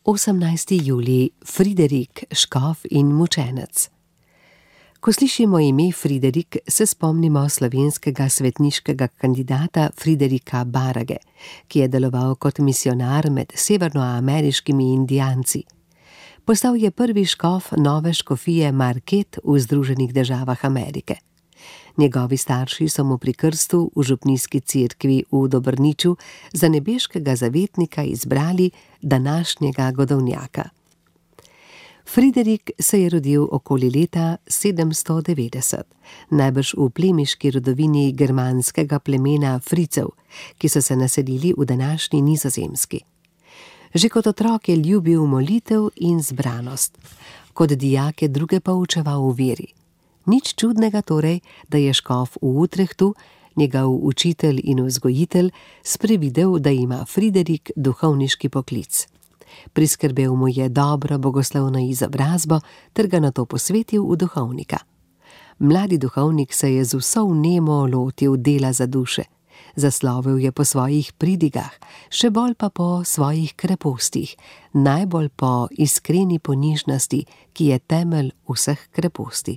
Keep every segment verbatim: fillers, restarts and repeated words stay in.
osemnajsti julij, Friderik, škof in mučenec. Ko slišimo ime Friderik, se spomnimo slovenskega svetniškega kandidata Friderika Barage, ki je deloval kot misijonar med severnoameriškimi indijanci. Postal je prvi škof nove škofije Marquette v Združenih državah Amerike. Njegovi starši so mu pri krstu v župnijski cerkvi v Dobrniču za nebeškega zavetnika izbrali današnjega godovnjaka. Friderik se je rodil okoli leta sedemsto devetdeset, najbrž v plemiški rodovini germanskega plemena Fricev, ki so se naselili v današnji Nizozemski. Že kot otrok je ljubil molitev in zbranost, kot dijak je druge poučeval v veri. Nič čudnega torej, da je škof v Utrechtu, njegov učitelj in vzgojitelj, sprevidel, da ima Friderik duhovniški poklic. Priskrbel mu je dobro bogoslovno izobrazbo ter ga nato posvetil v duhovnika. Mladi duhovnik se je z vso vnemo lotil dela za duše. Zaslovel je po svojih pridigah, še bolj pa po svojih krepostih, najbolj po iskreni ponižnosti, ki je temelj vseh kreposti.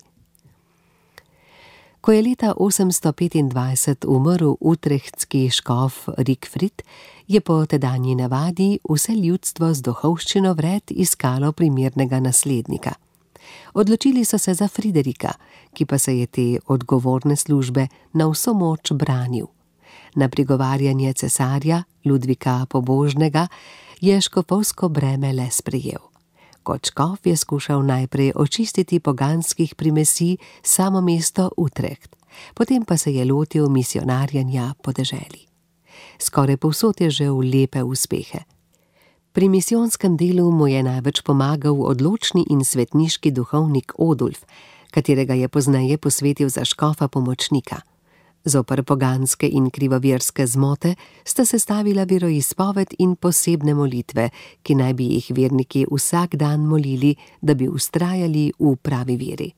Ko je leta osemsto petindvajset umrl utrechtski škof Rigfrid, je po tedanji navadi vse ljudstvo z duhovščino vred iskalo primernega naslednika. Odločili so se za Friderika, ki pa se je te odgovorne službe na vso moč branil. Na prigovarjanje cesarja Ludvika Pobožnega je škofovsko breme le sprejel. Kot škof je skušal najprej očistiti poganskih primesi samo mesto Utrecht, potem pa se je lotil misijonarjenja po deželi. Skoraj povsod je žel lepe uspehe. Pri misijonskem delu mu je največ pomagal odločni in svetniški duhovnik Odulf, katerega je pozneje posvetil za škofa pomočnika. Zoper poganske in krivoverske zmote sta sestavila veroizpoved in posebne molitve, ki naj bi jih verniki vsak dan molili, da bi vztrajali v pravi veri.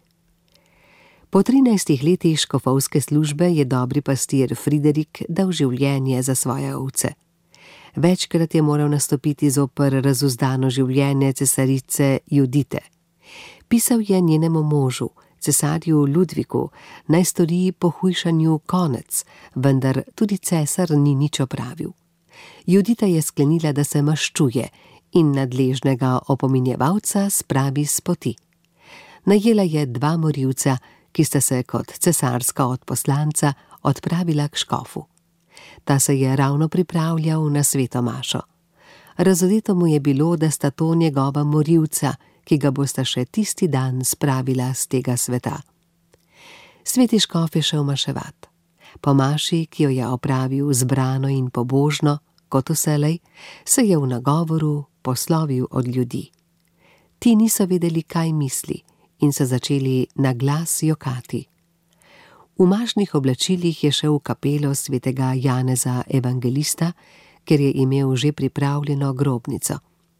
Po trinajstih letih škofovske službe je dobri pastir Friderik dal življenje za svoje ovce. Večkrat je moral nastopiti zoper razuzdano življenje cesarice Judite. Pisal je njenemu možu, cesarju Ludviku, naj stori pohujšanju konec, vendar tudi cesar ni nič opravil. Judita je sklenila, da se maščuje in nadležnega opominjevalca spravi s poti. Najela je dva morilca, ki sta se kot cesarska odposlanca odpravila k škofu. Ta se je ravno pripravljal na sveto mašo. Razodeto mu je bilo, da sta to njegova morilca, ki ga bosta še tisti dan spravila z tega sveta. Sveti škof je šel maševat. Po maši, ki jo je opravil zbrano in pobožno, kot vselej, se je v nagovoru poslovil od ljudi. Ti niso vedeli, kaj misli, in so začeli na glas jokati. V mašnih oblačilih je šel v kapelo svetega Janeza Evangelista, ker je imel že pripravljeno grobnico.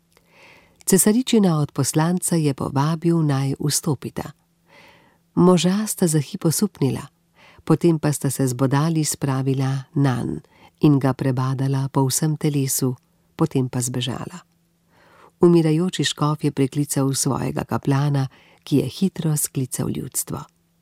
Cesaričina odposlanca je povabil, naj vstopita. Moža sta za hip osupnila, potem pa sta se zbodali spravila nanj in ga prebadala po vsem telesu, potem pa zbežala. Umirajoči škof je preklical svojega kaplana, ki je hitro sklical ljudstvo.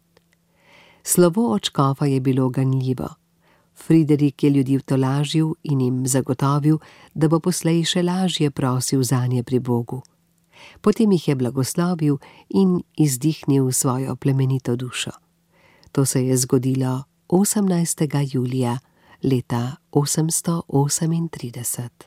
Slovo od škofa je bilo ganljivo. Friderik je ljudi vtolažil in jim zagotovil, da bo poslej še lažje prosil zanje pri Bogu. Potem jih je blagoslovil in izdihnil svojo plemenito dušo. To se je zgodilo osemnajstega julija leta osemsto osemintrideset.